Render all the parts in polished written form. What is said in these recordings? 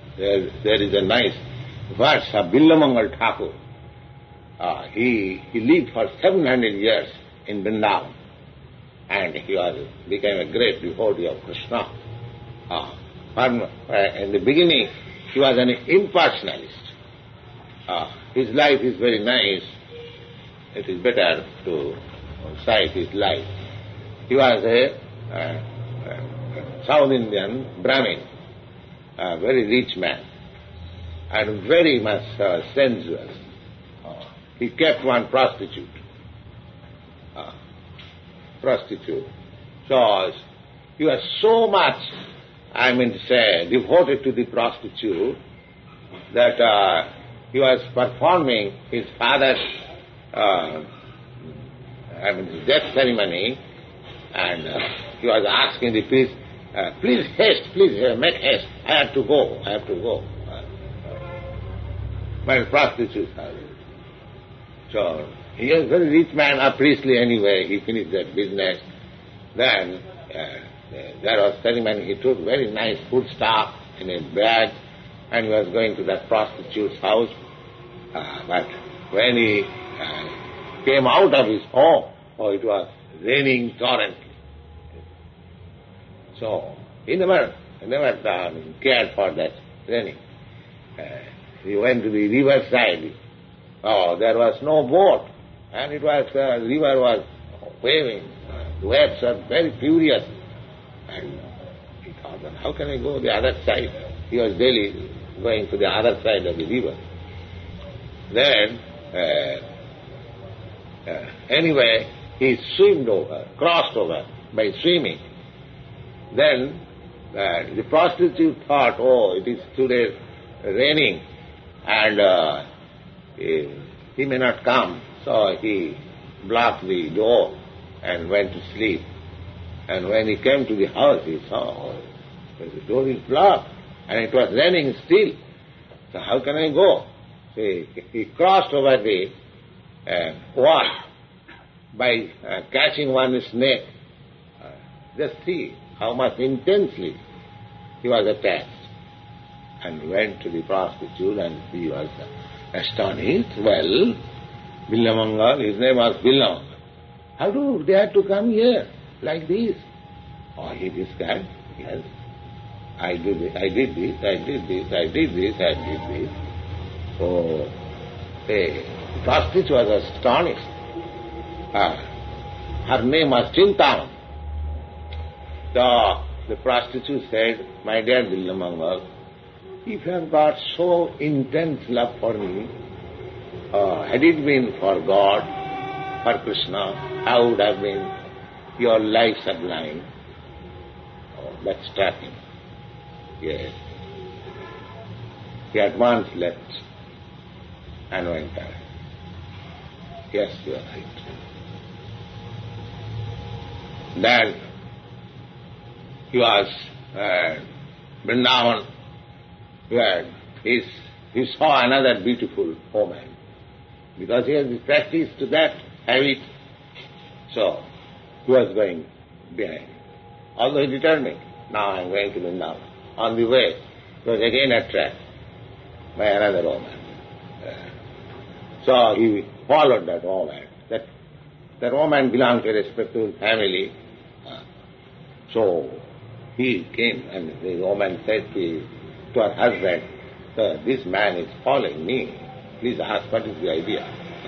there is a nice verse of Billamangal Thakur. He lived for 700 years in Vrindavan, and he became a great devotee of Krishna. In the beginning, he was an impersonalist. His life is very nice. It is better to cite his life. He was a South Indian Brahmin, a very rich man, and very much sensuous. He kept one prostitute. So he was so much, devoted to the prostitute that he was performing his father's death ceremony, and he was asking the priest, please haste, make haste, I have to go. My prostitute. So he is a very rich man, a priestly anyway. He finished that business. Then there was ceremony. He took very nice food stuff in a bag and he was going to that prostitute's house. But when he came out of his home, it was raining torrently. So he never cared for that raining. He went to the riverside. There was no boat, and the river was waving. The waves were very furious. And he thought, how can I go the other side? He was daily going to the other side of the river. Then, anyway, he crossed over by swimming. Then the prostitute thought, it is today raining, and he may not come. So he blocked the door and went to sleep. And when he came to the house, he saw the door is blocked and it was raining still. So how can I go? So he crossed over the wall by catching one snake. Just see how much intensely he was attached. And went to the prostitute and he was astonished. Well, Billamangal, his name was Billamangal. How do they have to come here like this? He described, yes, I did this. So the prostitute was astonished. Her name was Chintaman. So the prostitute said, my dear Billamangal, if you have got so intense love for me, had it been for God, for Krishna, how would have been your life sublime? That struck him. Yes. He at once left and went away. Yes, you are right. Then he was Vrindavan, where he saw another beautiful woman. Because he has practiced that habit, so he was going behind. Although he determined, now I am going to Vrindavan. On the way, he was again attracted by another woman. So he followed that woman. That woman belonged to a respectable family. So he came and the woman said to her husband, "Sir, this man is following me. Please ask what is the idea."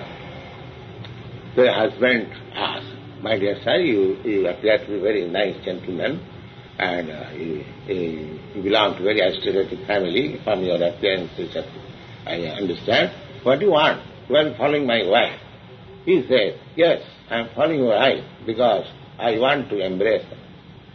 The husband asked, "My dear sir, you appear to be a very nice gentleman and you belong to a very aristocratic family. From your appearance, I understand. What do you want? You are following my wife." He said, "Yes, I am following your wife because I want to embrace her."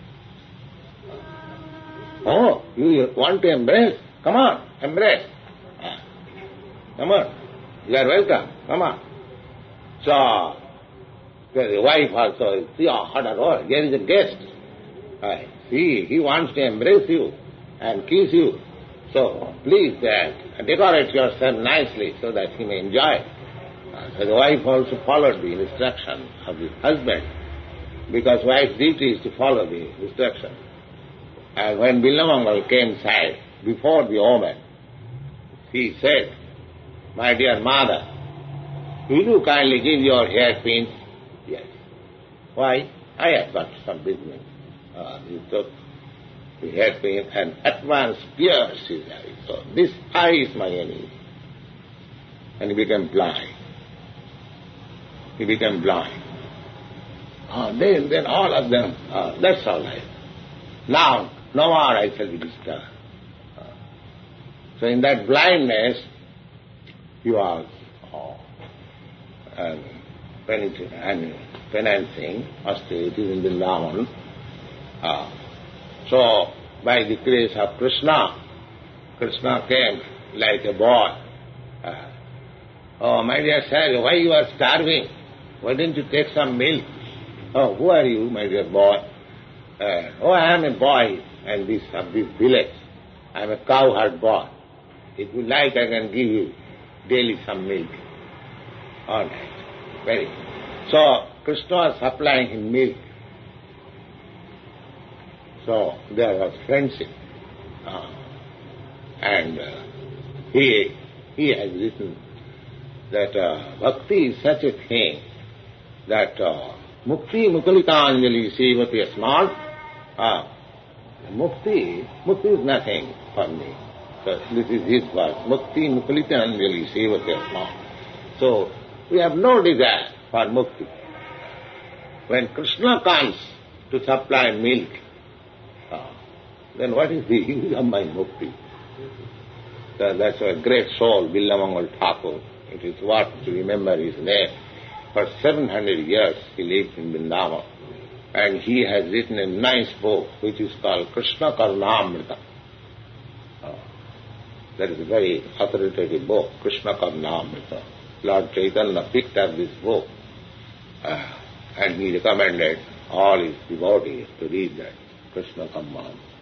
"Oh, you want to embrace? Come on, embrace. Come on, you are welcome. Come on." So the wife also, see, here is a guest. See, he wants to embrace you and kiss you. So please decorate yourself nicely so that he may enjoy. So the wife also followed the instruction of the husband, because wife's duty is to follow the instruction. And when Billamangal came inside, before the woman, he said, "My dear mother, will you kindly give your hairpins?" Yes. Why? I have got some business. He took the hairpin and at once pierced his eye. So this eye is my enemy. And he became blind. He became blind. Then all of them, that's all right. Now, no more I shall be disturbed. So in that blindness, he was penance austerities in Vrindavan. So by the grace of Krishna, Krishna came like a boy. "Oh, my dear sir, why you are starving? Why don't you take some milk?" "Oh, who are you, my dear boy?" "Oh, I am a boy and this village. I am a cowherd boy. If you like, I can give you daily some milk." All right. Very good. So Krishna was supplying him milk. So there was friendship. And he has written that bhakti is such a thing that mukti mukalitanjali sevati asmat. Mukti is nothing for me. So this is his verse. Mukti mukalitanjali sevati asmat. So we have no desire for mukti. When Krishna comes to supply milk, then what is the use of my mukti? That's a great soul, Billamangal Thakur. It is worth to remember his name. For 700 years he lived in Vrindavan. And he has written a nice book which is called Krishna Karnamrita. That is a very authoritative book, Krishna Karnamrita. Lord Chaitanya picked up this book and he recommended all his devotees to read that Krishna Karnamrita.